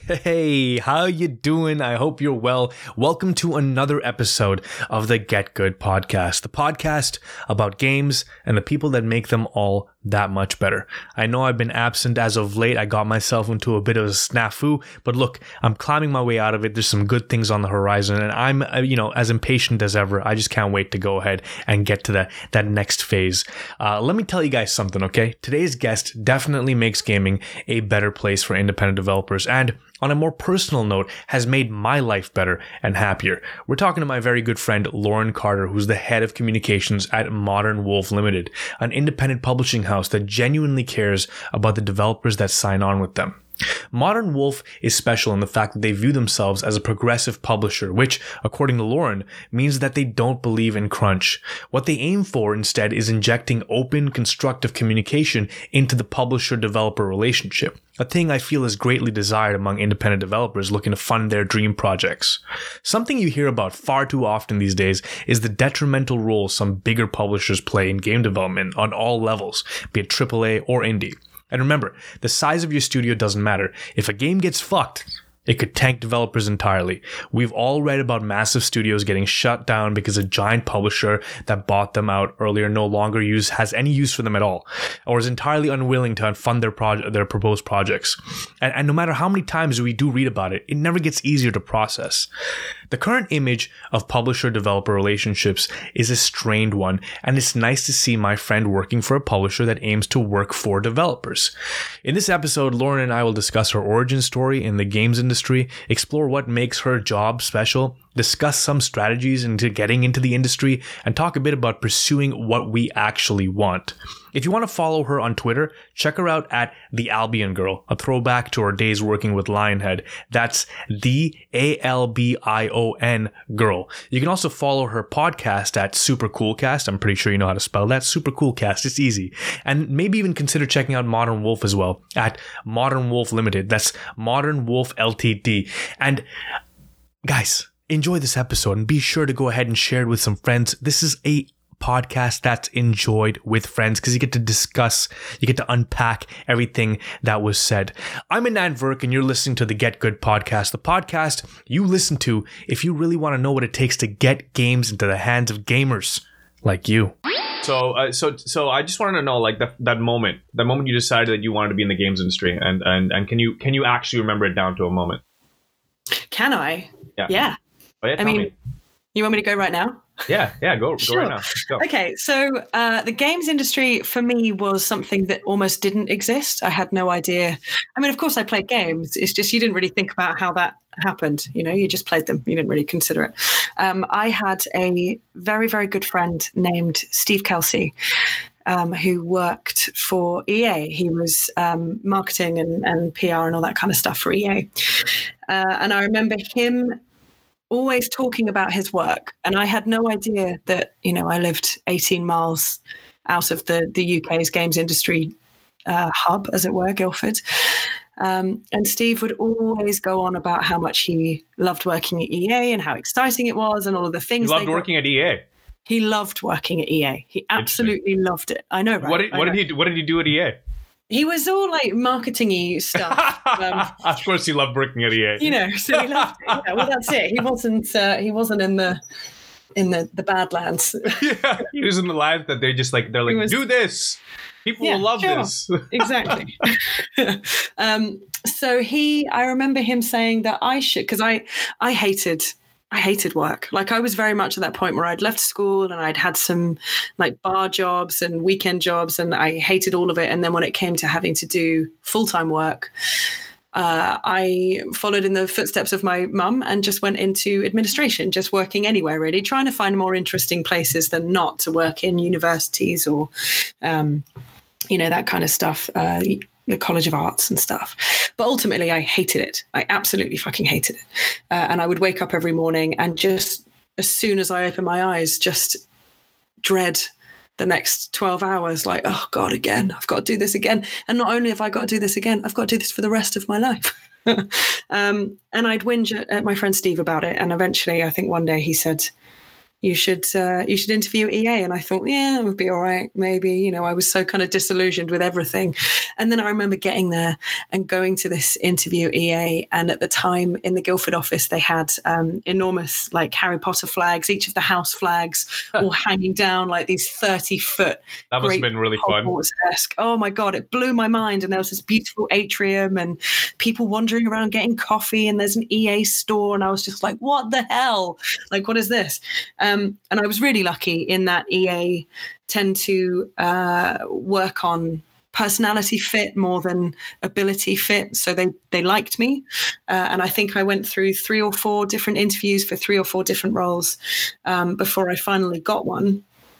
Hey, how you doing? I hope you're well. Welcome to another episode of the Get Good podcast, the podcast about games and the people that make them all that much better. I know I've been absent as of late. I got myself into a bit of a snafu, but look, I'm climbing my way out of it. There's some good things on the horizon, and I'm, as impatient as ever. I just can't wait to go ahead and get to that next phase. Let me tell you guys something, okay? Today's guest definitely makes gaming a better place for independent developers, and on a more personal note, has made my life better and happier. We're talking to my very good friend Lauren Carter, who's the head of communications at Modern Wolf Limited, an independent publishing house that genuinely cares about the developers that sign on with them. Modern Wolf is special in the fact that they view themselves as a progressive publisher, which, according to Lauren, means that they don't believe in crunch. What they aim for instead is injecting open, constructive communication into the publisher-developer relationship, a thing I feel is greatly desired among independent developers looking to fund their dream projects. Something you hear about far too often these days is the detrimental role some bigger publishers play in game development on all levels, be it AAA or indie. And remember, the size of your studio doesn't matter. If a game gets fucked, it could tank developers entirely. We've all read about massive studios getting shut down because a giant publisher that bought them out earlier no longer has any use for them at all, or is entirely unwilling to fund their proposed projects. And no matter how many times we do read about it, it never gets easier to process. The current image of publisher-developer relationships is a strained one, and it's nice to see my friend working for a publisher that aims to work for developers. In this episode, Lauren and I will discuss her origin story in the games industry, explore what makes her job special, discuss some strategies into getting into the industry, and talk a bit about pursuing what we actually want. If you want to follow her on Twitter, check her out at The Albion Girl, a throwback to her days working with Lionhead. That's the ALBION Girl. You can also follow her podcast at Super Coolcast. I'm pretty sure you know how to spell that. Super Coolcast. It's easy. And maybe even consider checking out Modern Wolf as well at Modern Wolf Limited. That's Modern Wolf Ltd. And guys, enjoy this episode and be sure to go ahead and share it with some friends. This is a podcast that's enjoyed with friends because you get to discuss, you get to unpack everything that was said. I'm Anand Virk and you're listening to the Get Good podcast, the podcast you listen to if you really want to know what it takes to get games into the hands of gamers like you. So I just wanted to know, like, that moment you decided that you wanted to be in the games industry, and can you actually remember it down to a moment? Can I? Yeah. Oh, yeah, tell me. You want me to go right now? Yeah, go Sure. right now. Let's go. Okay, so the games industry for me was something that almost didn't exist. I had no idea. I mean, of course, I played games. It's just you didn't really think about how that happened. You just played them. You didn't really consider it. I had a very, very good friend named Steve Kelsey, who worked for EA. He was marketing and PR and all that kind of stuff for EA. And I remember him always talking about his work. And I had no idea that, I lived 18 miles out of the UK's games industry hub, as it were, Guildford. And Steve would always go on about how much he loved working at EA and how exciting it was and all of the things. He loved working at EA. He loved working at EA. He absolutely loved it. I know, right? What did he do at EA? He was all like marketing-y stuff. Of course, he loved working at EA. So he loved it. Yeah, well, that's it. He wasn't in the Badlands. Yeah, he was in the lands that they're like, do this. People will love this. Exactly. So I remember him saying that I should, because I hated work. Like, I was very much at that point where I'd left school and I'd had some like bar jobs and weekend jobs, and I hated all of it. And then when it came to having to do full-time work, I followed in the footsteps of my mum and just went into administration, just working anywhere really, trying to find more interesting places than not to work in universities or, that kind of stuff. The College of Arts and stuff. But ultimately, I hated it. I absolutely fucking hated it. And I would wake up every morning and just, as soon as I opened my eyes, just dread the next 12 hours. Like, oh God, again, I've got to do this again. And not only have I got to do this again, I've got to do this for the rest of my life. And I'd whinge at my friend Steve about it. And eventually, I think one day he said, you should interview EA. And I thought, yeah, it would be all right. Maybe, I was so kind of disillusioned with everything. And then I remember getting there and going to this interview EA. And at the time in the Guildford office, they had enormous like Harry Potter flags, each of the house flags all hanging down like these 30-foot. That must have been really fun. Desk. Oh my God, it blew my mind. And there was this beautiful atrium and people wandering around getting coffee, and there's an EA store. And I was just like, what the hell? Like, what is this? And I was really lucky in that EA tend to work on personality fit more than ability fit. So they liked me. And I think I went through 3 or 4 different interviews for 3 or 4 different roles before I finally got one.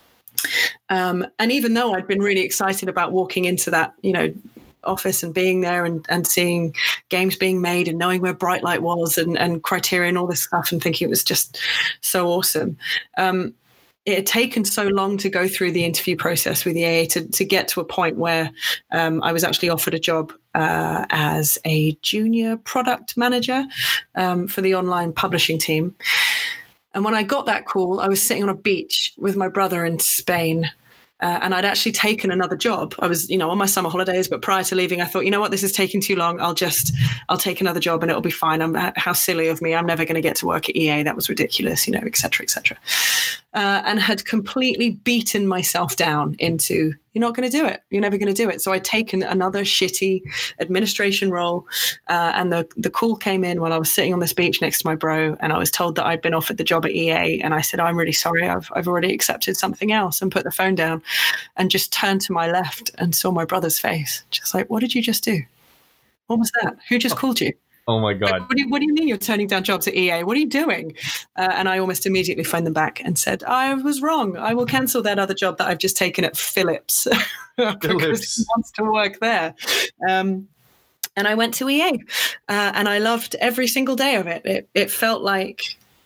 And even though I'd been really excited about walking into that, office and being there and seeing games being made and knowing where Brightlight was and Criterion, all this stuff, and thinking it was just so awesome. It had taken so long to go through the interview process with EA to get to a point where I was actually offered a job as a junior product manager for the online publishing team. And when I got that call, I was sitting on a beach with my brother in Spain. And I'd actually taken another job. I was, on my summer holidays, but prior to leaving, I thought, this is taking too long. I'll take another job and it'll be fine. How silly of me. I'm never going to get to work at EA. That was ridiculous, et cetera, et cetera. And had completely beaten myself down into, you're not going to do it. You're never going to do it. So I'd taken another shitty administration role. And the call came in while I was sitting on this beach next to my bro. And I was told that I'd been offered the job at EA. And I said, I'm really sorry. I've already accepted something else, and put the phone down and just turned to my left and saw my brother's face. Just like, what did you just do? What was that? Who just called you? Oh my God. Like, what do you mean you're turning down jobs at EA? What are you doing? And I almost immediately phoned them back and said, I was wrong. I will cancel that other job that I've just taken at Philips because he wants to work there. And I went to EA and I loved every single day of it. It felt like,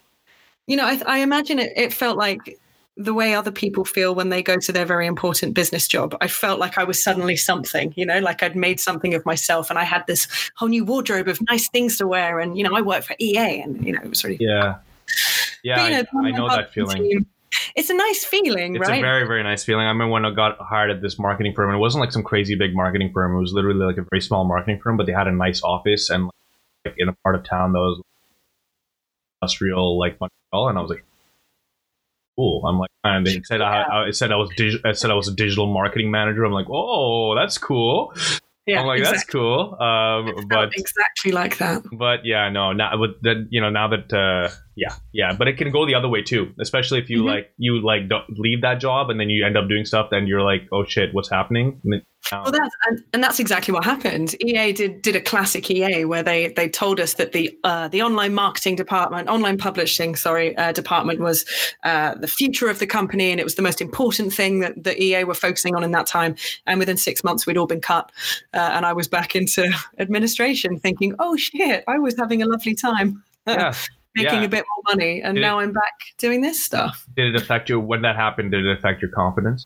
I imagine it felt like the way other people feel when they go to their very important business job. I felt like I was suddenly something, like I'd made something of myself and I had this whole new wardrobe of nice things to wear. And, I work for EA and, it was really Yeah. Yeah, but, I know that feeling. It's a nice feeling, right? It's a very, very nice feeling. I remember when I got hired at this marketing firm, and it wasn't like some crazy big marketing firm. It was literally like a very small marketing firm, but they had a nice office and like in a part of town that was industrial, like Montreal. And I was like, cool. I'm like, and they said I said I was a digital marketing manager. I'm like, oh, that's cool. Yeah, I'm like, exactly. That's cool. But exactly like that. But yeah, no, now that yeah, but it can go the other way too. Especially if you don't leave that job and then you end up doing stuff, then you're like, oh shit, what's happening? Well, that's exactly what happened. EA did a classic EA where they told us that the online marketing department, online publishing, department was the future of the company, and it was the most important thing that the EA were focusing on in that time. And within 6 months, we'd all been cut, and I was back into administration, thinking, oh shit, I was having a lovely time. Yeah. Making a bit more money, and now I'm back doing this stuff. Did it affect you when that happened? Did it affect your confidence?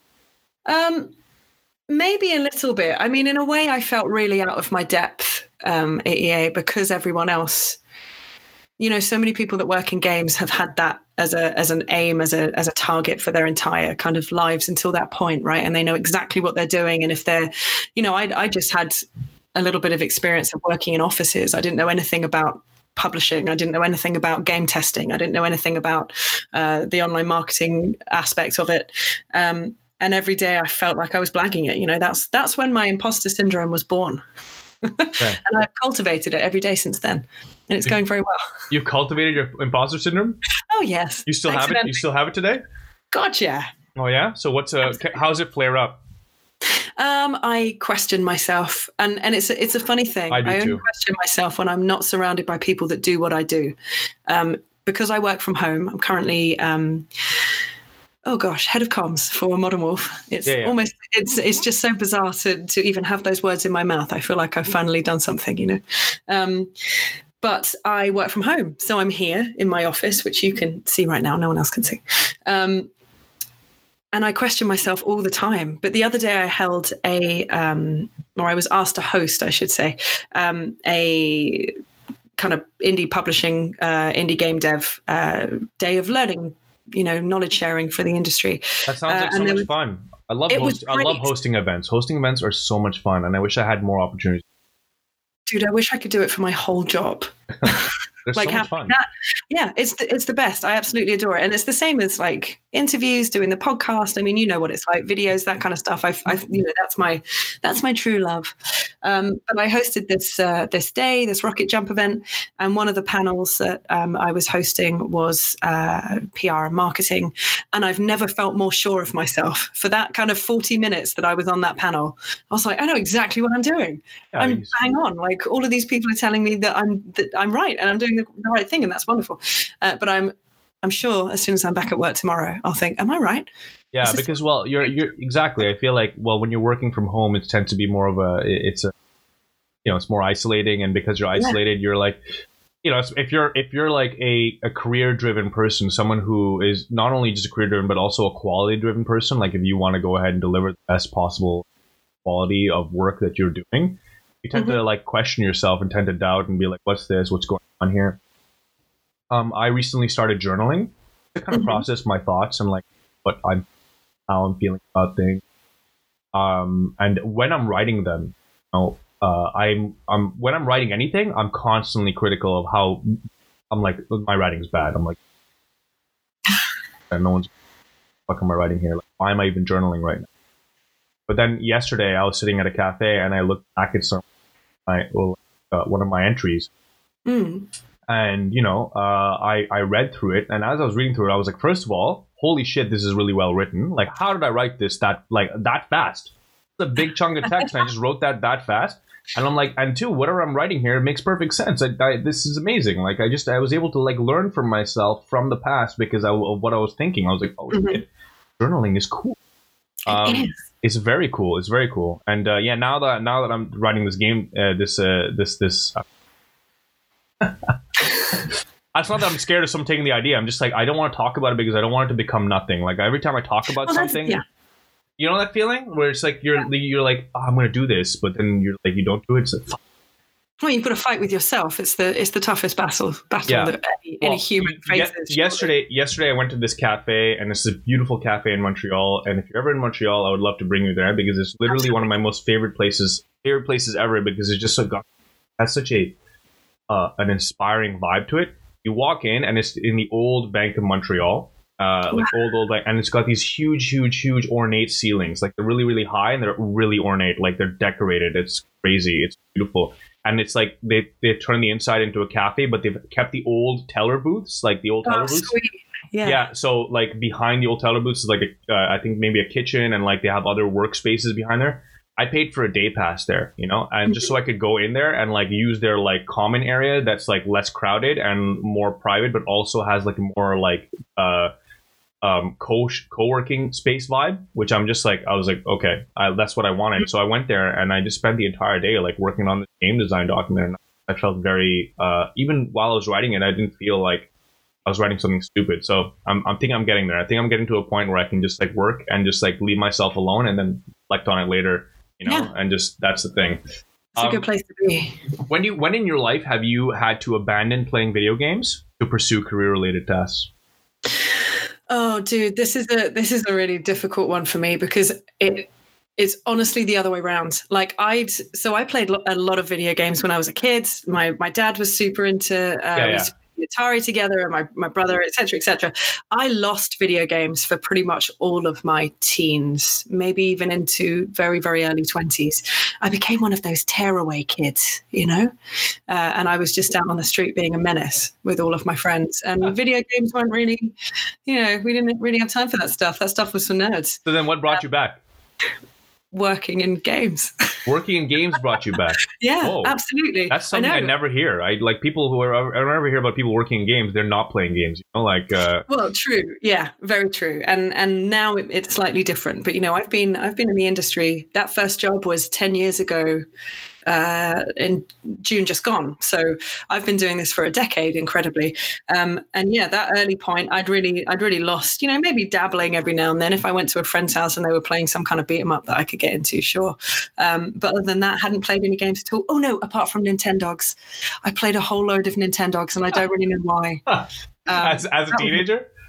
Maybe a little bit. I mean, in a way, I felt really out of my depth at EA because everyone else, so many people that work in games have had that as an aim, as a target for their entire kind of lives until that point, right? And they know exactly what they're doing. And if they're, I just had a little bit of experience of working in offices. I didn't know anything about publishing. I didn't know anything about game testing. I didn't know anything about the online marketing aspect of it. And every day I felt like I was blagging it. That's when my imposter syndrome was born. Okay. And I've cultivated it every day since then. And it's going very well. You've cultivated your imposter syndrome? Oh, yes. You still have it? You still have it today? God, yeah. Oh, yeah? So how does it flare up? I question myself, and it's a funny thing. I only question myself when I'm not surrounded by people that do what I do. Because I work from home, I'm currently head of comms for Modern Wolf. It's almost it's just so bizarre to even have those words in my mouth. I feel like I've finally done something, But I work from home, so I'm here in my office, which you can see right now. No one else can see. And I question myself all the time. But the other day I held I was asked to host, I should say, a kind of indie publishing, indie game dev day of learning knowledge sharing for the industry. That sounds like so much fun. I love hosting events. Hosting events are so much fun, and I wish I had more opportunities. Dude, I wish I could do it for my whole job. They're so much fun. Yeah, it's the best. I absolutely adore it, and it's the same as like interviews, doing the podcast. I mean, you know what it's like, videos, that kind of stuff. That's my true love. But I hosted this rocket jump event, and one of the panels that I was hosting was PR and marketing, and I've never felt more sure of myself. For that kind of 40 minutes that I was on that panel, I was like, I know exactly what I'm doing. I'm bang on. Like all of these people are telling me that I'm right, and I'm doing the right thing, and that's wonderful. But I'm sure as soon as I'm back at work tomorrow, I'll think, am I right? Yeah, because you're exactly. I feel like when you're working from home, it tends to be more of it's more isolating, and because you're isolated, you're like, if you're like a career driven person, someone who is not only just a career driven but also a quality driven person, like if you want to go ahead and deliver the best possible quality of work that you're doing, you tend to like question yourself and tend to doubt and be like, what's going on here? I recently started journaling to kind of process my thoughts and like how I'm feeling about things. And when I'm writing them, when I'm writing anything, I'm constantly critical of how I'm like, my writing's bad. I'm like, no one's, what am I writing here? Like, why am I even journaling right now? But then yesterday I was sitting at a cafe and I looked back at one of my entries. And, I read through it. And as I was reading through it, I was like, first of all, holy shit, this is really well written. Like, how did I write this that fast? It's a big chunk of text. And I just wrote that fast. And I'm like, and two, whatever I'm writing here makes perfect sense. This is amazing. Like, I was able to like learn from myself from the past because of what I was thinking. I was like, oh shit, journaling is cool. It's very cool. It's very cool. And now that I'm writing this game, it's not that I'm scared of someone taking the idea. I'm just like, I don't want to talk about it because I don't want it to become nothing. Like every time I talk about something, you know that feeling where it's like you're like, oh, I'm going to do this, but then you're like, you don't do it. It's like, fuck. Well, you've got to fight with yourself. It's the toughest battle that any human faces. Yesterday I went to this cafe, and this is a beautiful cafe in Montreal. And if you're ever in Montreal, I would love to bring you there because it's literally one of my most favorite places ever because it's just has such an inspiring vibe to it. You walk in, and it's in the old Bank of Montreal, old Bank, and it's got these huge ornate ceilings. Like they're really, really high, and they're really ornate. Like they're decorated. It's crazy. It's beautiful. And it's like they turned the inside into a cafe, but they've kept the old teller booths, like the old teller booths. Sweet. Yeah. So like behind the old teller booths is like I think maybe a kitchen, and like they have other workspaces behind there. I paid for a day pass there, and just so I could go in there and like use their like common area that's like less crowded and more private, but also has like more like co-working space vibe, which I was like, okay, that's what I wanted. So I went there and I just spent the entire day like working on the game design document. And I felt very, even while I was writing it, I didn't feel like I was writing something stupid. So I think I'm getting there. I think I'm getting to a point where I can just like work and just like leave myself alone and then reflect on it later, and just, that's the thing. It's a good place to be. When in your life have you had to abandon playing video games to pursue career-related tasks? Oh, dude, this is a really difficult one for me because it's honestly the other way around. Like I played a lot of video games when I was a kid. My dad was super into Atari together, and my brother, etc., etc. I lost video games for pretty much all of my teens, maybe even into very, very early 20s. I became one of those tearaway kids, and I was just out on the street being a menace with all of my friends. And video games weren't really, we didn't really have time for that stuff. That stuff was for nerds. So then what brought you back? Working in games. Working in games brought you back. Yeah, whoa. Absolutely. That's something I never hear. I never hear about people working in games. They're not playing games. Well, true. Yeah, very true. And now it's slightly different. But I've been in the industry. That first job was 10 years ago. In June just gone. So I've been doing this for a decade, incredibly. That early point, I'd really lost, maybe dabbling every now and then if I went to a friend's house and they were playing some kind of beat 'em up that I could get into, sure. But other than that, hadn't played any games at all. Oh no, apart from Nintendogs. I played a whole load of Nintendogs and I don't really know why. As a teenager?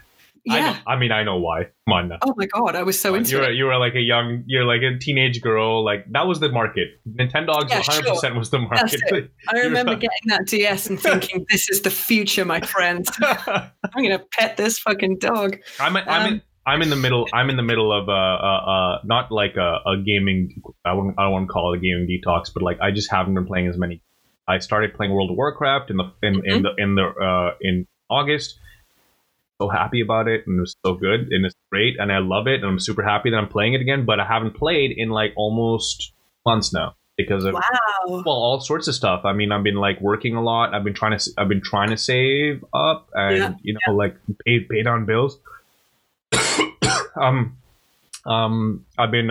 Yeah. I know why. Come on now. Oh my God, I was so into it. You were like a teenage girl. Like that was the market. Nintendogs 100% was the market. I remember getting that DS and thinking, this is the future, my friends. I'm going to pet this fucking dog. I'm in the middle. I'm in the middle of not like a gaming. I don't want to call it a gaming detox, but like I just haven't been playing as many. I started playing World of Warcraft in August. So happy about it, and it was so good, and it's great, and I love it, and I'm super happy that I'm playing it again. But I haven't played in like almost months now because of all sorts of stuff. I mean, I've been like working a lot. I've been trying to save up and like pay down bills. I've been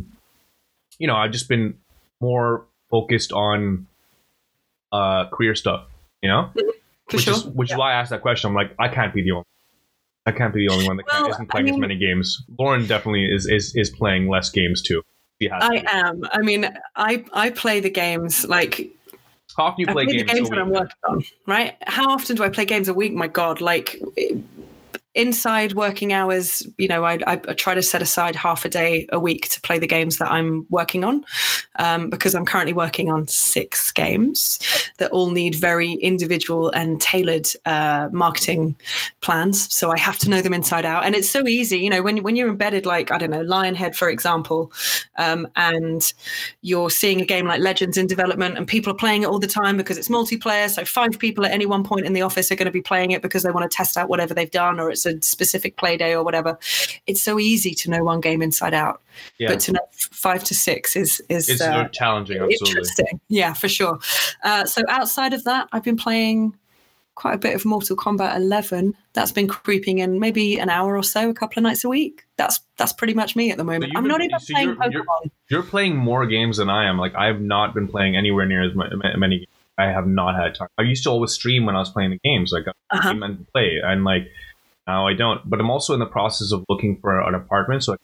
I've just been more focused on career stuff, which is why I asked that question. I'm like, I can't be the only one that isn't playing as many games. Lauren definitely is playing less games too. I am. I mean, I play the games like. How often you play games? The games that I'm working on, right? How often do I play games a week? My God, like. Inside working hours, I try to set aside half a day a week to play the games that I'm working on, because I'm currently working on 6 games that all need very individual and tailored marketing plans. So I have to know them inside out. And it's so easy, when you're embedded, like, I don't know, Lionhead, for example, and you're seeing a game like Legends in development and people are playing it all the time because it's multiplayer. So 5 people at any one point in the office are going to be playing it because they want to test out whatever they've done, or it's a specific play day or whatever. It's so easy to know one game inside out, but to know 5 to 6 is challenging. Absolutely. Interesting. Yeah, for sure. So outside of that, I've been playing quite a bit of Mortal Kombat 11. That's been creeping in maybe an hour or so, a couple of nights a week. That's pretty much me at the moment. I'm not even playing Pokemon. You're playing more games than I am. Like, I have not been playing anywhere near as many games. I have not had time. I used to always stream when I was playing the games. Like, I stream and play, and like. Now I don't, but I'm also in the process of looking for an apartment so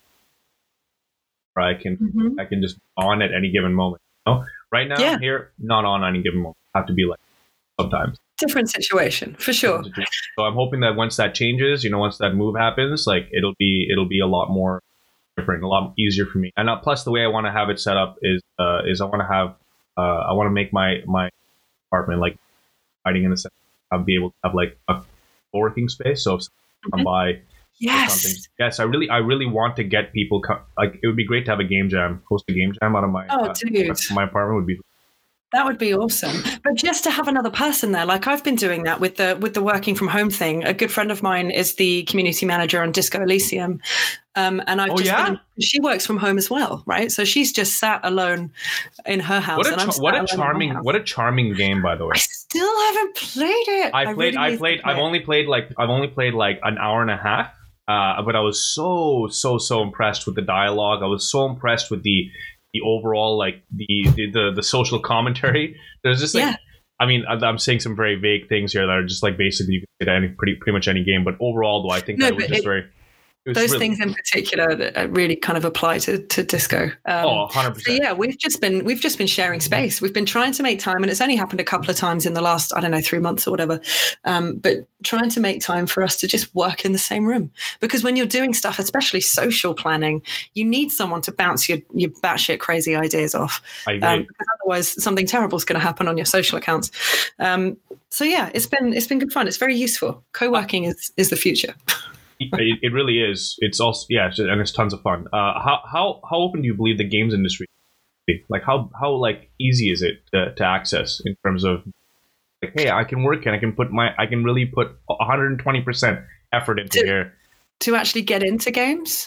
I can just on at any given moment. Right now I'm here, not on any given moment. I have to be like sometimes. Different situation for sure. So I'm hoping that once that changes, once that move happens, like it'll be a lot more different, a lot easier for me. And plus the way I want to have it set up is I want to make my apartment like hiding in the sense I'll be able to have like a co-working space. So if come by something. Yes, I really want to get people like it would be great to have a game jam, host a game jam out of my my apartment would be. That would be awesome. But just to have another person there, like I've been doing that with the working from home thing. A good friend of mine is the community manager on Disco Elysium. And I've she works from home as well, right? So she's just sat alone in her house. What a charming game, by the way. I still haven't played it. I've only played like an hour and a half. But I was so impressed with the dialogue. I was so impressed with the overall, like the social commentary. There's just like, I mean, I'm saying some very vague things here that are just like basically you can say pretty much any game. But overall, though, I think that was just very. Those things in particular that really kind of apply to disco. 100%. So yeah, we've just been sharing space. We've been trying to make time, and it's only happened a couple of times in the last, 3 months or whatever. But trying to make time for us to just work in the same room, because when you're doing stuff, especially social planning, you need someone to bounce your batshit crazy ideas off. I agree. Because otherwise, something terrible is going to happen on your social accounts. So yeah, it's been good fun. It's very useful. Co-working is the future. It really is. It's also and it's tons of fun. How open do you believe the games industry is? Like how like easy is it to access in terms of like, hey, I can work and I can really put 120% effort into here to actually get into games.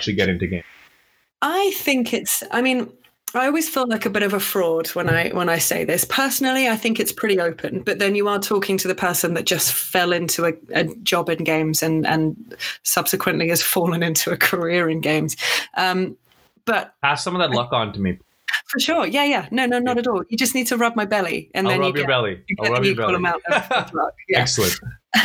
I think I always feel like a bit of a fraud when I say this. Personally, I think it's pretty open, but then you are talking to the person that just fell into a job in games and subsequently has fallen into a career in games. But pass some of that luck on to me. For sure. Yeah. No, not at all. You just need to rub my belly, and then I'll rub your belly. I'll rub your belly. Amount of luck. Yeah. Excellent.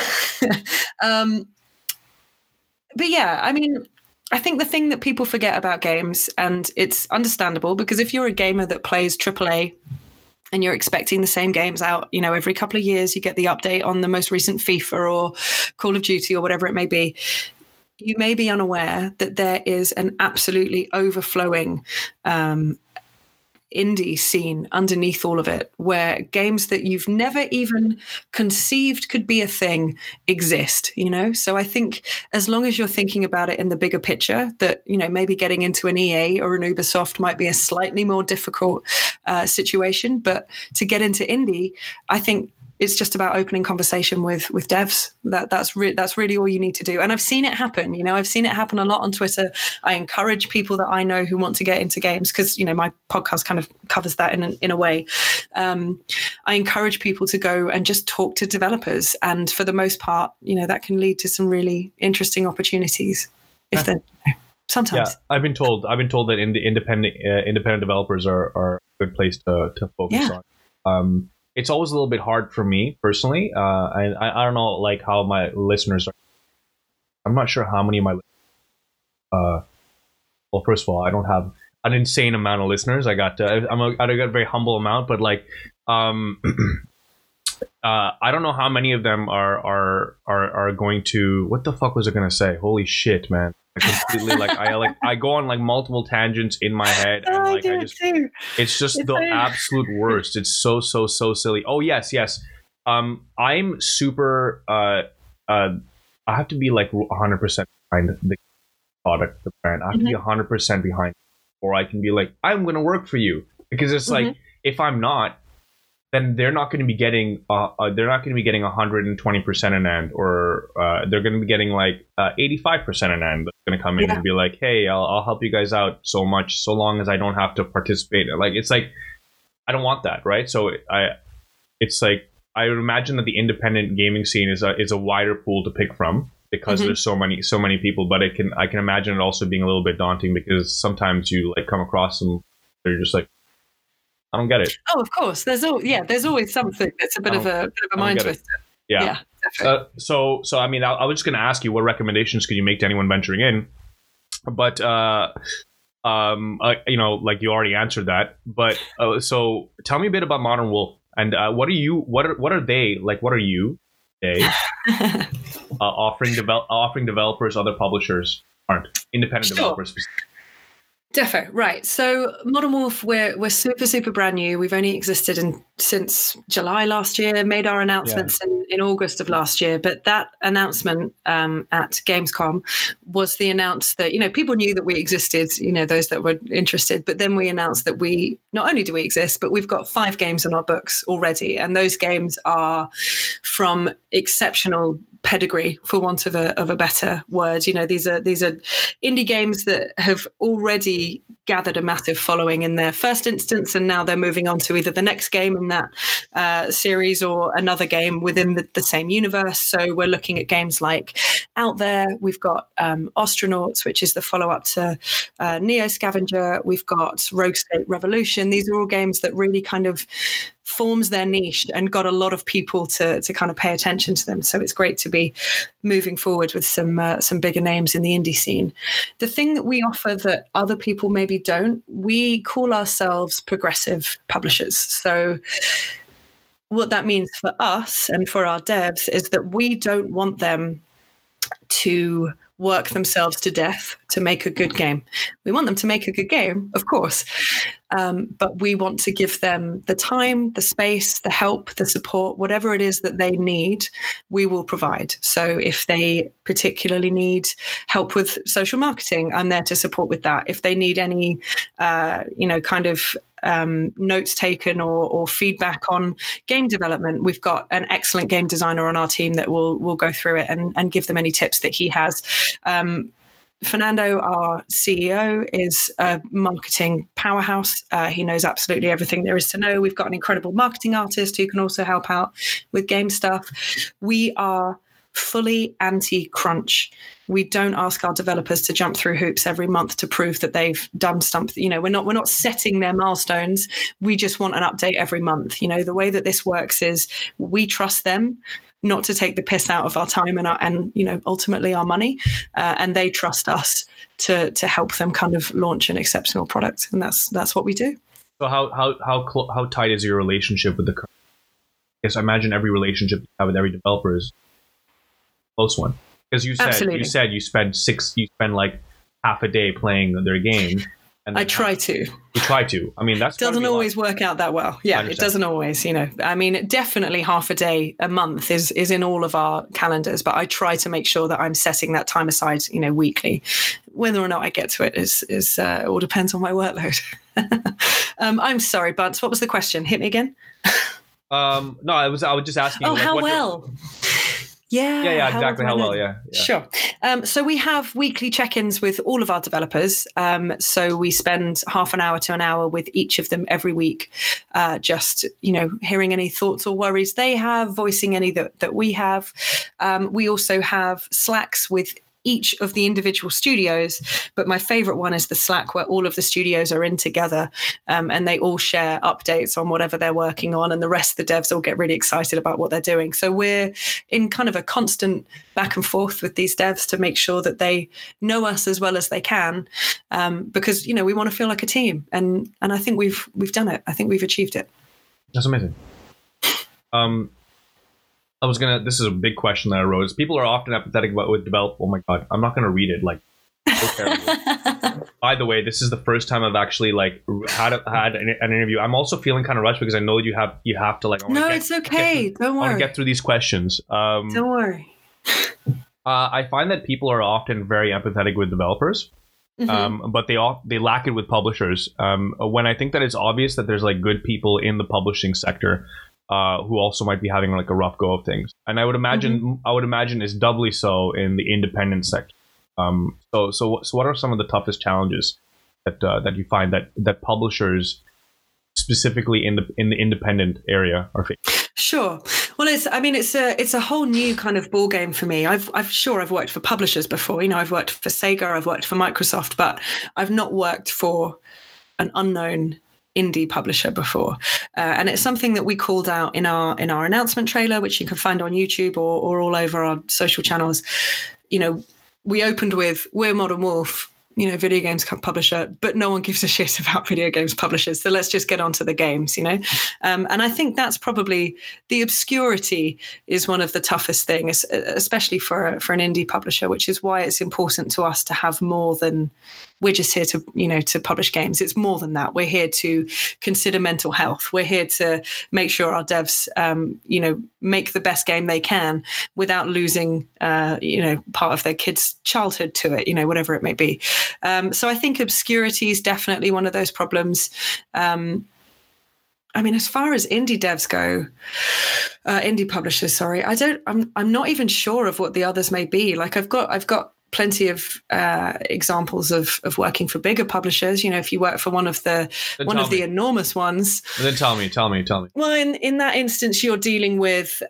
But yeah, I think the thing that people forget about games, and it's understandable, because if you're a gamer that plays AAA and you're expecting the same games out, every couple of years you get the update on the most recent FIFA or Call of Duty or whatever it may be, you may be unaware that there is an absolutely overflowing indie scene underneath all of it, where games that you've never even conceived could be a thing exist, So I think as long as you're thinking about it in the bigger picture, that, maybe getting into an EA or an Ubisoft might be a slightly more difficult situation. But to get into indie, I think it's just about opening conversation with devs. That's really all you need to do. And I've seen it happen. I've seen it happen a lot on Twitter. I encourage people that I know who want to get into games, because my podcast kind of covers that in a way. I encourage people to go and just talk to developers, and for the most part, that can lead to some really interesting opportunities. If they're sometimes. Yeah, I've been told that independent developers are a good place to focus on. It's always a little bit hard for me personally. And I don't know, like, how my listeners are. I'm not sure how many of my well, first of all, I don't have an insane amount of listeners. I got a very humble amount, but like, I don't know how many of them are going to. What the fuck was I gonna say? Holy shit, man! I completely I go on like multiple tangents in my head, and like it's just the absolute worst. It's so silly. Oh yes. I'm super. I have to be like 100% behind the product, the brand. I have to be 100% behind, or I can be like, I'm gonna work for you, because it's like, if I'm not, then they're not going to be getting 120% an end, or they're going to be getting like 85% an end. That's going to come in and be like, hey, I'll help you guys out so much, so long as I don't have to participate. Like, it's like, I don't want that, right? So it's like, I would imagine that the independent gaming scene is a wider pool to pick from, because there's so many people. But I can imagine it also being a little bit daunting, because sometimes you like come across them, they're just like, I don't get it. Oh, of course. There's always something that's a bit of a mind twister. Yeah. So I mean, I was just going to ask you, what recommendations could you make to anyone venturing in? But like you already answered that. But so tell me a bit about Modern Wolf, and what are you offering developers, other publishers aren't, independent developers? Defo, right. So Modern Wolf, we're super brand new. We've only existed since July last year, made our announcements in August of last year. But that announcement at Gamescom was the announce that, people knew that we existed, those that were interested. But then we announced that we, not only do we exist, but we've got 5 games in our books already. And those games are from exceptional pedigree, for want of a better word. These are indie games that have already gathered a massive following in their first instance, and now they're moving on to either the next game in that series or another game within the same universe. So we're looking at games like Out There. We've got Ostronauts, which is the follow-up to Neo Scavenger. We've got Rogue State Revolution. These are all games that really kind of forms their niche and got a lot of people to kind of pay attention to them. So it's great to be moving forward with some bigger names in the indie scene. The thing that we offer that other people maybe don't, we call ourselves progressive publishers. So what that means for us and for our devs is that we don't want them to work themselves to death to make a good game. We want them to make a good game, of course, but we want to give them the time, the space, the help, the support, whatever it is that they need, we will provide. So if they particularly need help with social marketing, I'm there to support with that. If they need any, notes taken or feedback on game development, we've got an excellent game designer on our team that will go through it and give them any tips that he has. Fernando, our CEO, is a marketing powerhouse. He knows absolutely everything there is to know. We've got an incredible marketing artist who can also help out with game stuff. We are fully anti-crunch. We don't ask our developers to jump through hoops every month to prove that they've done something. We're not setting their milestones. We just want an update every month. The way that this works is we trust them not to take the piss out of our time and ultimately our money, and they trust us to help them kind of launch an exceptional product, and that's what we do. So how tight is your relationship with the? I guess I imagine every relationship you have with every developer is a close one. Because you Absolutely. said you spend like half a day playing their game. And I try to. We try to. I mean, that's Doesn't always work out that well. Yeah, it doesn't always, I mean, definitely half a day a month is in all of our calendars, but I try to make sure that I'm setting that time aside, weekly. Whether or not I get to it is all depends on my workload. I'm sorry, Bunce. What was the question? Hit me again. No, I was just asking. Oh, how well? Yeah, exactly. How well, yeah. Sure. So we have weekly check-ins with all of our developers. So we spend half an hour to an hour with each of them every week, just, hearing any thoughts or worries they have, voicing any that we have. We also have Slacks with each of the individual studios, but my favorite one is the Slack where all of the studios are in together, and they all share updates on whatever they're working on, and the rest of the devs all get really excited about what they're doing. So we're in kind of a constant back and forth with these devs to make sure that they know us as well as they can, because we want to feel like a team, and I think we've done it. I think we've achieved it. That's amazing. This is a big question that I wrote. People are often apathetic with develop. Oh my God, I'm not going to read it. Like, so terrible. By the way, this is the first time I've actually had an interview. I'm also feeling kind of rushed because I know that you have to like. It's okay. Don't worry. I want to get through these questions. Don't worry. I find that people are often very empathetic with developers. Mm-hmm. But they lack it with publishers. When I think that it's obvious that there's like good people in the publishing sector, who also might be having like a rough go of things, and I would imagine it's doubly so in the independent sector. So what are some of the toughest challenges that you find that publishers, specifically in the independent area, are facing? Sure. Well, it's a whole new kind of ball game for me. I've worked for publishers before. I've worked for Sega, I've worked for Microsoft, but I've not worked for an unknown indie publisher before, and it's something that we called out in our announcement trailer, which you can find on YouTube or all over our social channels. We opened with "We're Modern Wolf," video games publisher, but no one gives a shit about video games publishers. So let's just get onto the games, and I think that's probably the obscurity is one of the toughest things, especially for an indie publisher, which is why it's important to us to have more than we're just here to, to publish games. It's more than that. We're here to consider mental health. We're here to make sure our devs, make the best game they can without losing, part of their kids' childhood to it, whatever it may be. So I think obscurity is definitely one of those problems. As far as indie devs go, indie publishers, sorry, I'm not even sure of what the others may be. Like I've got plenty of examples of working for bigger publishers. If you work for one of the enormous ones. Then tell me. Well, in that instance, you're dealing with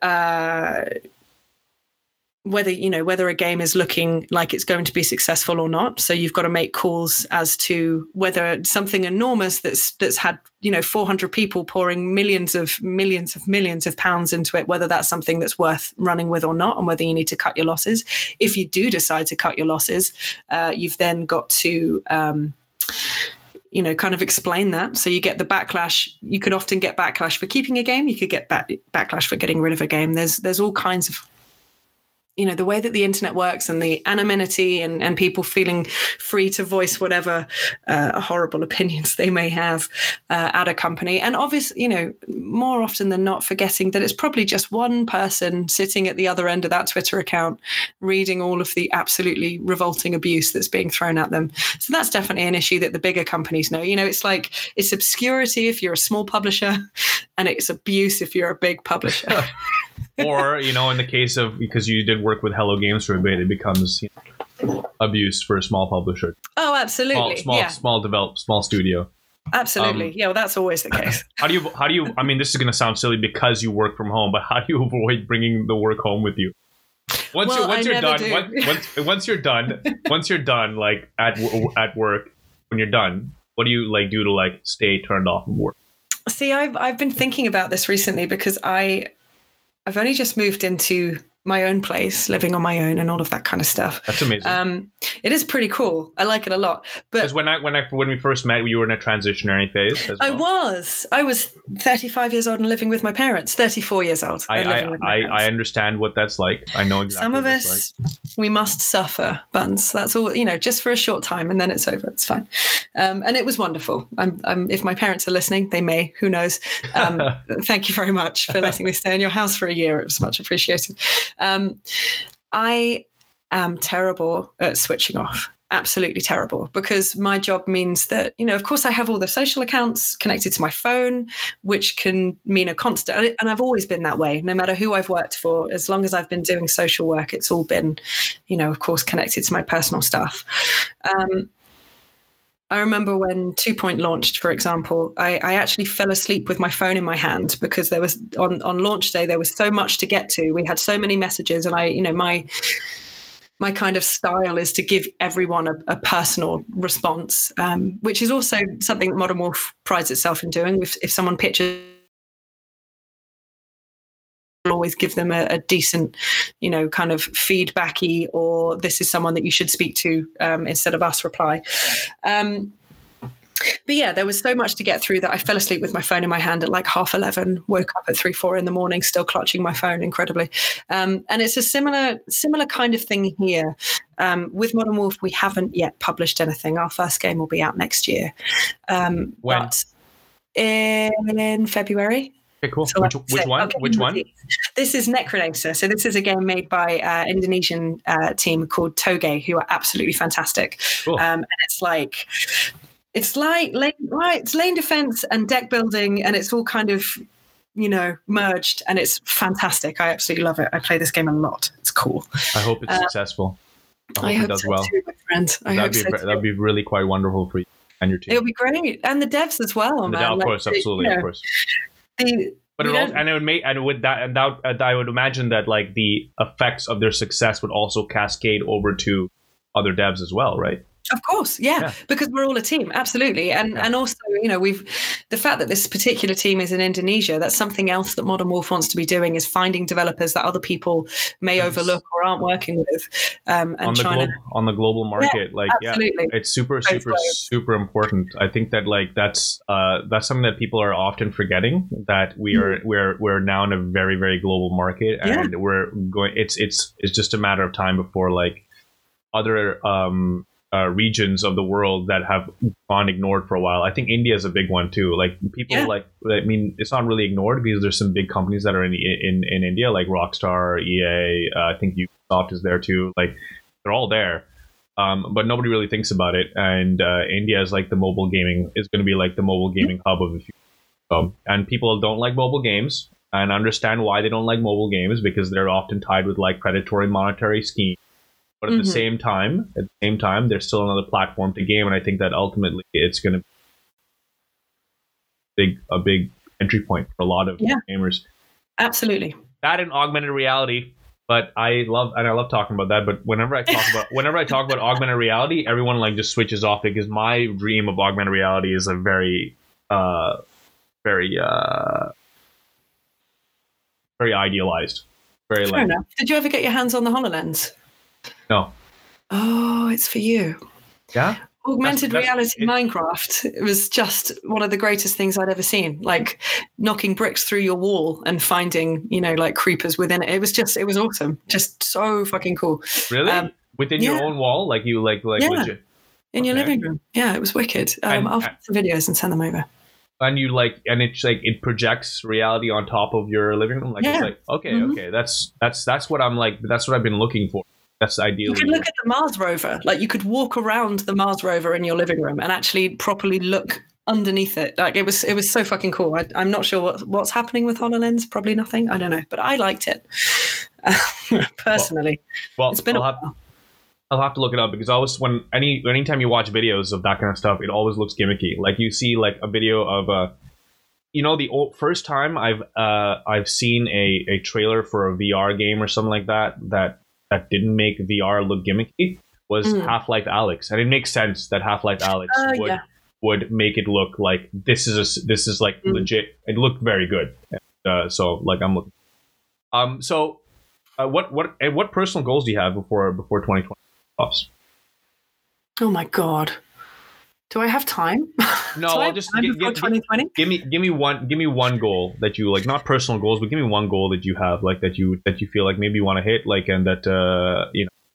whether a game is looking like it's going to be successful or not. So you've got to make calls as to whether something enormous that's had 400 people pouring millions of pounds into it, whether that's something that's worth running with or not, and whether you need to cut your losses. If you do decide to cut your losses, you've then got to kind of explain that. So you get the backlash. You could often get backlash for keeping a game. You could get backlash for getting rid of a game. There's all kinds of the way that the internet works and the anonymity and people feeling free to voice whatever horrible opinions they may have at a company. And obviously, more often than not, forgetting that it's probably just one person sitting at the other end of that Twitter account reading all of the absolutely revolting abuse that's being thrown at them. So that's definitely an issue that the bigger companies know. It's like it's obscurity if you're a small publisher and it's abuse if you're a big publisher. Or, in the case of, because you did work with Hello Games for a bit, it becomes abuse for a small publisher. Oh, absolutely. Small studio. Absolutely. Yeah, well, that's always the case. How do you, this is going to sound silly because you work from home, but how do you avoid bringing the work home with you? Once you're done, like at work, when you're done, what do you do to stay turned off from work? See, I've been thinking about this recently because I've only just moved into my own place, living on my own and all of that kind of stuff. That's amazing. It is pretty cool. I like it a lot. But when we first met, you were in a transitionary phase as well. I was 35 years old and living with my parents, 34 years old. I understand what that's like. I know exactly some of us We must suffer, Buns. That's all, just for a short time, and then it's over. It's fine. And it was wonderful. If my parents are listening, they may. Who knows? Thank you very much for letting me stay in your house for a year. It was much appreciated. I am terrible at switching off. Absolutely terrible, because my job means that, of course, I have all the social accounts connected to my phone, which can mean a constant. And I've always been that way, no matter who I've worked for. As long as I've been doing social work, it's all been, of course, connected to my personal stuff. I remember when 2 Point launched, for example, I actually fell asleep with my phone in my hand because there was on launch day, there was so much to get to. We had so many messages, and my kind of style is to give everyone a personal response, which is also something that Modern Wolf prides itself in doing. If someone pitches, I'll always give them a decent, kind of feedbacky, or this is someone that you should speak to instead of us reply. But yeah, there was so much to get through that I fell asleep with my phone in my hand at like 11:30, woke up at 3-4 in the morning, still clutching my phone incredibly. And it's a similar kind of thing here. With Modern Wolf, we haven't yet published anything. Our first game will be out next year. When? But in February. Okay, cool. So which one? Okay, Which one? This is Necrodancer. So this is a game made by an Indonesian team called Toge, who are absolutely fantastic. Cool. And it's like lane defense and deck building, and it's all kind of, merged, and it's fantastic. I absolutely love it. I play this game a lot. It's cool. I hope it's successful. I hope it does well. Too, my friend. That'd be really quite wonderful for you and your team. It'll be great, and the devs as well, man. Of course, absolutely, of course. But I would imagine that like the effects of their success would also cascade over to other devs as well, right? Of course, yeah, because we're all a team, absolutely, and also, the fact that this particular team is in Indonesia, that's something else that Modern Wolf wants to be doing, is finding developers that other people may overlook or aren't working with, and on the global market, it's super important. I think that that's something that people are often forgetting, that we're now in a very, very global market, and we're going. It's just a matter of time before like other regions of the world that have gone ignored for a while. I think India is a big one too. Like people it's not really ignored because there's some big companies that are in India, like Rockstar, EA. I think Ubisoft is there too. Like they're all there, but nobody really thinks about it. And India is like the mobile gaming is going to be like the mobile gaming hub of the future. And people don't like mobile games, and understand why they don't like mobile games, because they're often tied with like predatory monetary schemes. But at the same time, there's still another platform to game, and I think that ultimately it's going to be a big entry point for a lot of gamers. Absolutely. That and augmented reality, but I love talking about that. But whenever I talk about augmented reality, everyone like just switches off, because my dream of augmented reality is a very, very idealized. Very Fair enough. Did you ever get your hands on the HoloLens? No. Oh, it's for you. Yeah? Augmented reality Minecraft. It was just one of the greatest things I'd ever seen. Like knocking bricks through your wall and finding, like creepers within it. It was awesome. Just so fucking cool. Really? Within your own wall? Like you legit? In your living room. Yeah, it was wicked. I'll find some videos and send them over. And you and it's like it projects reality on top of your living room. Like it's like okay, that's what I'm like. That's what I've been looking for. That's ideally. You could look at the Mars rover. Like you could walk around the Mars rover in your living room and actually properly look underneath it. Like it was so fucking cool. I'm not sure what's happening with HoloLens. Probably nothing. I don't know, but I liked it personally. Well, it's been a while. I'll have to look it up, because always anytime you watch videos of that kind of stuff, it always looks gimmicky. Like you see like a video of the first time I've seen a trailer for a VR game or something like that didn't make VR look gimmicky was Half-Life Alyx, and it makes sense that Half-Life Alyx would make it look like this is like legit. It looked very good, so like I'm looking. So what personal goals do you have before 2020 pops? Oh my god. Do I have time? No, I'll just give me one goal that you like, not personal goals, but give me one goal that you have, like that you feel like maybe you want to hit, like, and that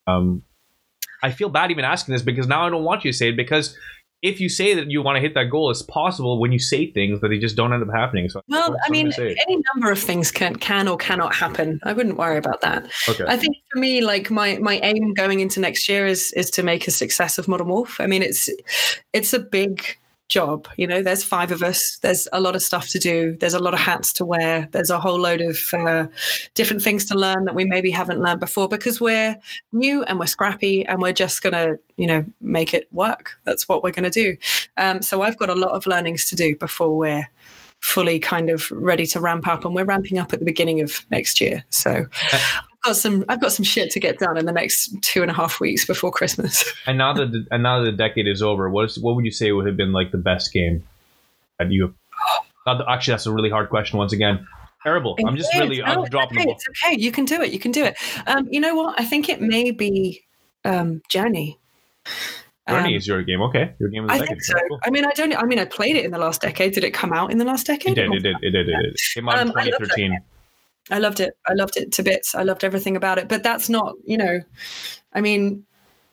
I feel bad even asking this because now I don't want you to say it, because if you say that you want to hit that goal, it's possible when you say things that they just don't end up happening. So well, I mean, any number of things can or cannot happen. I wouldn't worry about that. Okay. I think for me, like my aim going into next year is to make a success of Modern Wolf. I mean, it's a big job. You know, there's 5 of us. There's a lot of stuff to do. There's a lot of hats to wear. There's a whole load of different things to learn that we maybe haven't learned before, because we're new and we're scrappy and we're just going to, you know, make it work. That's what we're going to do. So I've got a lot of learnings to do before we're fully kind of ready to ramp up, and we're ramping up at the beginning of next year. So I've got some shit to get done in the next 2.5 weeks before Christmas. And now that the decade is over, what would you say would have been like the best game that you? Actually, that's a really hard question. Once again, terrible. I'm dropping the ball. It's okay. You can do it. You know what? I think it may be Journey. Journey is your game. Okay, your game of the I decade. think so. Cool. I mean, I played it in the last decade. Did it come out in the last decade? It did. It came out in 2013. I loved it. I loved it to bits. I loved everything about it. But that's not, you know, I mean,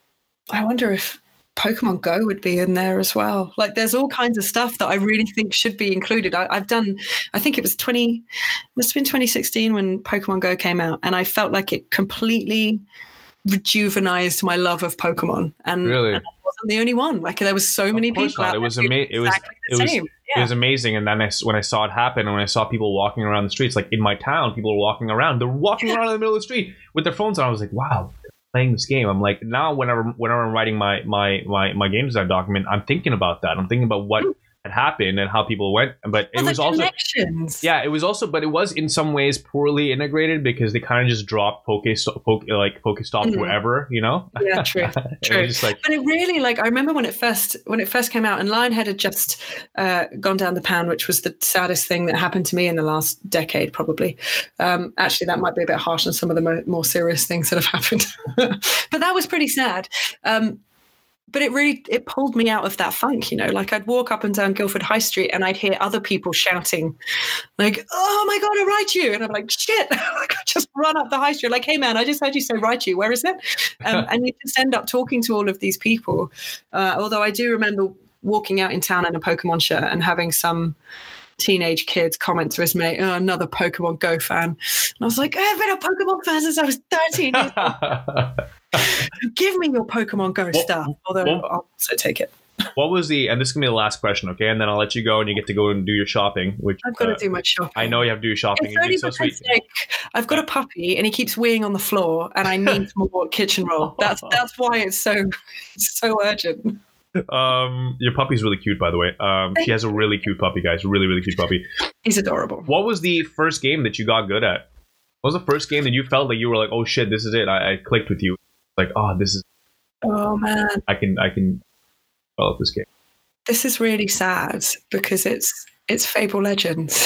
I wonder if Pokemon Go would be in there as well. Like, there's all kinds of stuff that I really think should be included. I've done, I think it must have been 2016 when Pokemon Go came out, and I felt like it completely rejuvenized my love of Pokemon. And, really? And I wasn't the only one. Like, there was so many people out there. It was amazing. It was amazing. And then when I saw it happen, and when I saw people walking around the streets, like in my town, people were walking around. They're walking around in the middle of the street with their phones on. I was like, wow, they're playing this game. I'm like, now whenever I'm writing my game design document, I'm thinking about that. I'm thinking about what had happened and how people went. But it was also connections. Yeah, it was also, but it was in some ways poorly integrated, because they kind of just dropped Pokestop wherever, you know. Yeah, true. But it really, like, I remember when it first came out, and Lionhead had just gone down the pan, which was the saddest thing that happened to me in the last decade, probably. Actually, that might be a bit harsh on some of the more serious things that have happened, but that was pretty sad. But it pulled me out of that funk, you know. Like, I'd walk up and down Guildford High Street and I'd hear other people shouting, like, "Oh my God, I Raichu!" And I'm like, shit. Like, I just run up the high street, like, "Hey man, I just heard you say Raichu. Where is it?" And you just end up talking to all of these people. Although I do remember walking out in town in a Pokemon shirt and having some teenage kids comment to his mate, "Oh, another Pokemon Go fan." And I was like, "I've been a Pokemon fan since I was 13 years old. Give me your Pokemon Go stuff." Although I'll also take it. What was and this is going to be the last question, okay? And then I'll let you go and you get to go and do your shopping. Which I've got to do my shopping. I know you have to do your shopping. It's only so sweet. I've got a puppy and he keeps weeing on the floor, and I need more kitchen roll. That's why it's so urgent. Your puppy's really cute, by the way. She has a really cute puppy, guys. Really, really cute puppy. He's adorable. What was the first game that you got good at? What was the first game that you felt like you were like, "Oh shit, this is it"? I clicked with you. Like, oh, this is. Oh man. I can develop this game. This is really sad because it's Fable Legends.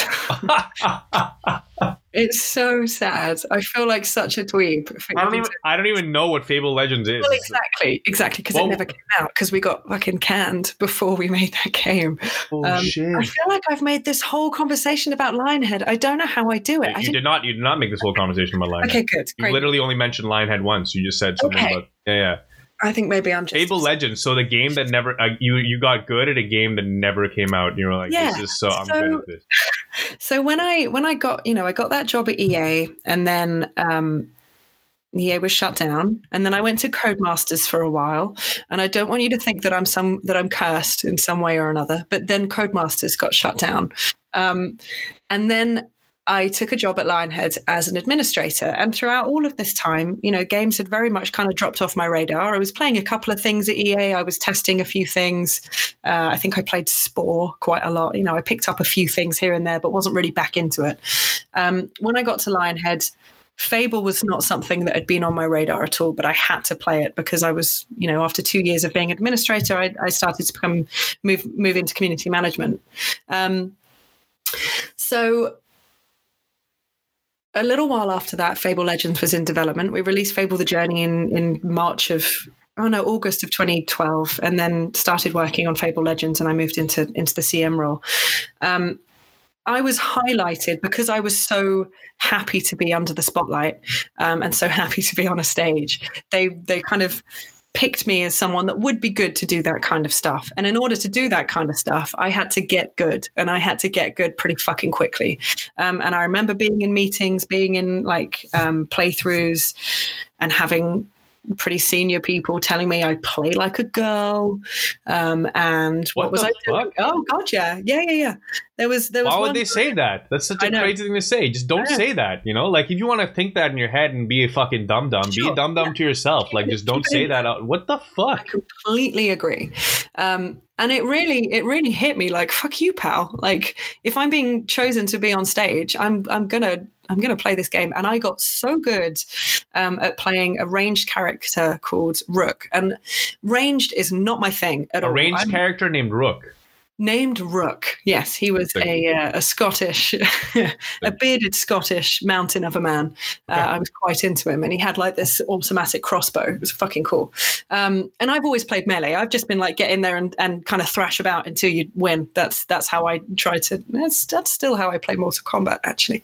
It's so sad. I feel like such a dweeb. I don't even know what Fable Legends is. Well, exactly, because it never came out, because we got fucking canned before we made that game. Oh shit! I feel like I've made this whole conversation about Lionhead. I don't know how I do it. You did not make this whole conversation about Lionhead. Okay, good. You literally only mentioned Lionhead once. You just said something about yeah. I think maybe I'm just Fable Legends. So the game that never you got good at a game that never came out. And you were like, "This is I'm good at this." So when I got I got that job at EA, and then EA was shut down, and then I went to Codemasters for a while. And I don't want you to think that I'm cursed in some way or another. But then Codemasters got shut down, and then I took a job at Lionhead as an administrator. And throughout all of this time, games had very much kind of dropped off my radar. I was playing a couple of things at EA. I was testing a few things. I think I played Spore quite a lot. I picked up a few things here and there, but wasn't really back into it. When I got to Lionhead, Fable was not something that had been on my radar at all, but I had to play it because I was, after 2 years of being administrator, I started to move into community management. So a little while after that, Fable Legends was in development. We released Fable the Journey in August of 2012, and then started working on Fable Legends, and I moved into the CM role. I was highlighted because I was so happy to be under the spotlight, and so happy to be on a stage. They kind of picked me as someone that would be good to do that kind of stuff. And in order to do that kind of stuff, I had to get good, and I had to get good pretty fucking quickly. And I remember being in meetings, being in like playthroughs, and having pretty senior people telling me I play like a girl. And what was I doing? Oh God, yeah. There was. Why would they say that? That's such a crazy thing to say. Just don't say that. You know, like if you want to think that in your head and be a fucking dum dum, be a dum dum to yourself. Like just don't say that out. What the fuck? I completely agree. And it really hit me like, fuck you, pal. Like if I'm being chosen to be on stage, I'm gonna play this game. And I got so good at playing a ranged character called Rook. And ranged is not my thing at all. A ranged character named Rook. Named Rook. Yes, he was a Scottish, a bearded Scottish mountain of a man. I was quite into him, and he had like this automatic crossbow. It was fucking cool. And I've always played melee. I've just been like get in there and kind of thrash about until you win. That's how I try to. That's still how I play Mortal Kombat actually.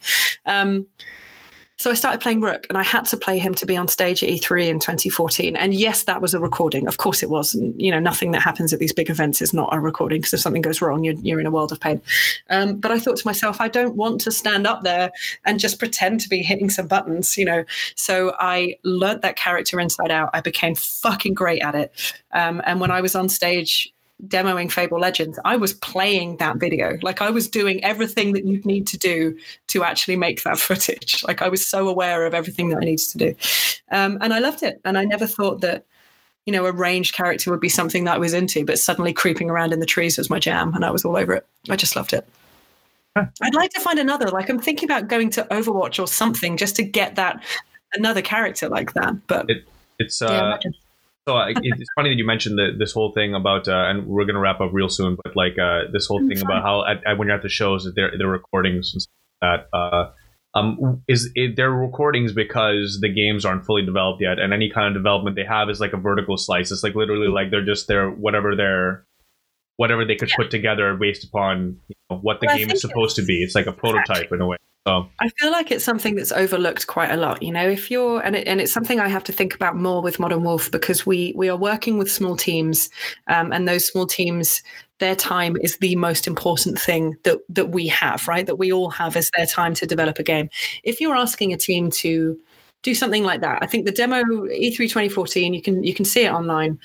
So I started playing Rook, and I had to play him to be on stage at E3 in 2014. And yes, that was a recording. Of course it was. And, you know, nothing that happens at these big events is not a recording, because if something goes wrong, you're in a world of pain. But I thought to myself, I don't want to stand up there and just pretend to be hitting some buttons, you know. So I learnt that character inside out. I became fucking great at it. And when I was on stage demoing Fable Legends, I was playing that video. Like I was doing everything that you'd need to do to actually make that footage. Like I was so aware of everything that I needed to do. And I loved it. And I never thought that, you know, a ranged character would be something that I was into, but suddenly creeping around in the trees was my jam, and I was all over it. I just loved it. I'd like to find another, like I'm thinking about going to Overwatch or something just to get another character like that. But it's So it's funny that you mentioned this whole thing about, and we're going to wrap up real soon, but like this whole thing about how when you're at the shows, that they're recordings and stuff like that. They're recordings because the games aren't fully developed yet, and any kind of development they have is like a vertical slice. It's like literally like they're just whatever they could put together based upon what the game is supposed to be. It's like a prototype in a way. So I feel like it's something that's overlooked quite a lot, you know, if you're, and it's something I have to think about more with Modern Wolf, because we are working with small teams, and those small teams, their time is the most important thing that we have, right? That we all have as their time to develop a game. If you're asking a team to do something like that, I think the demo E3 2014, you can see it online.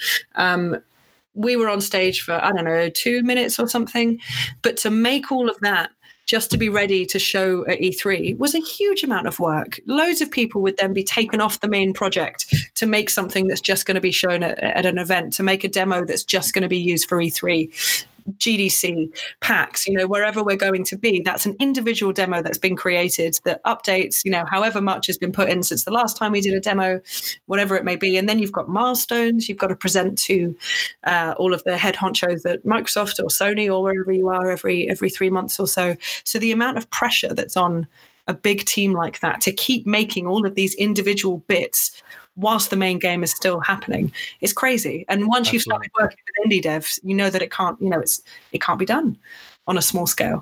We were on stage for, I don't know, 2 minutes or something, but to make all of that just to be ready to show at E3 was a huge amount of work. Loads of people would then be taken off the main project to make something that's just going to be shown at an event, to make a demo that's just going to be used for E3, GDC, PAX, you know, wherever we're going to be. That's an individual demo that's been created that updates, you know, however much has been put in since the last time we did a demo, whatever it may be. And then you've got milestones you've got to present to all of the head honchos at Microsoft or Sony or wherever you are every 3 months or so. So the amount of pressure that's on a big team like that to keep making all of these individual bits whilst the main game is still happening is crazy. And once you've started working with indie devs, you know that it can't be done on a small scale.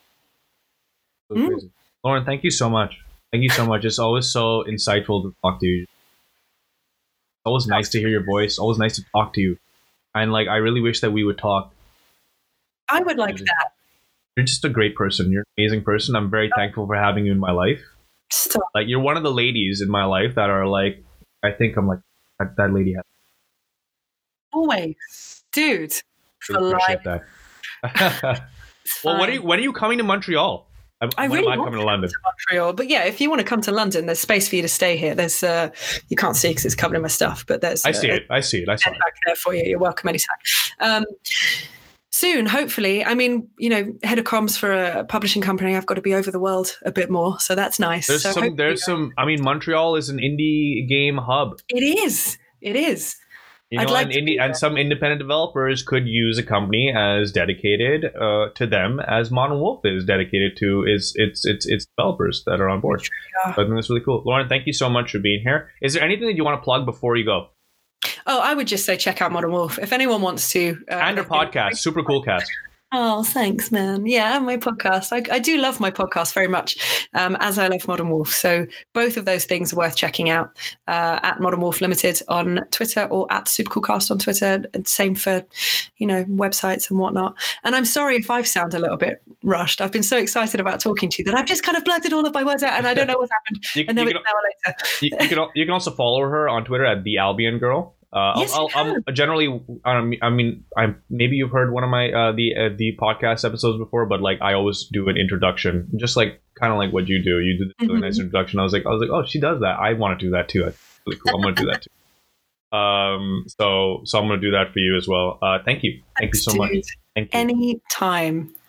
So Lauren, thank you so much. Thank you so much. It's always so insightful to talk to you. It's always nice to hear your voice. Always nice to talk to you. And like, I really wish that we would talk. I would like that. You're just a great person. You're an amazing person. I'm very thankful for having you in my life. Stop. Like, you're one of the ladies in my life that are like, I think I'm like, that lady has. Always. Dude. I appreciate that. Well, when are you coming to Montreal? I really want coming to London? To Montreal, but yeah, if you want to come to London, there's space for you to stay here. There's you can't see because it's covered in my stuff, but there's I see it. I saw it back there for you. You're welcome anytime. Soon, hopefully. I mean, you know, head of comms for a publishing company, I've got to be over the world a bit more, so that's nice. There's some. I mean, Montreal is an indie game hub. It is. You know, and some independent developers could use a company as dedicated to them as Modern Wolf is dedicated to its developers that are on board. Yeah. So I think that's really cool. Lauren, thank you so much for being here. Is there anything that you want to plug before you go? Oh, I would just say check out Modern Wolf. If anyone wants to. And your podcast, Super Cool Cast. Oh, thanks, man. Yeah, and my podcast. I do love my podcast very much, as I love Modern Wolf. So both of those things are worth checking out at Modern Wolf Limited on Twitter or at Supercoolcast on Twitter. And same for, websites and whatnot. And I'm sorry if I sound a little bit rushed. I've been so excited about talking to you that I've just kind of blurted all of my words out and I don't know what's happened. And then an hour later. You can also follow her on Twitter at the Albion Girl. Yes, I'm generally, maybe you've heard one of my the podcast episodes before, but like I always do an introduction, just like kind of like what you do. You do this really nice introduction. I was like, oh, she does that. I want to do that too. That's really cool. I'm going to do that too. So I'm going to do that for you as well. Thank you. Thank you so much. Thank you. Anytime.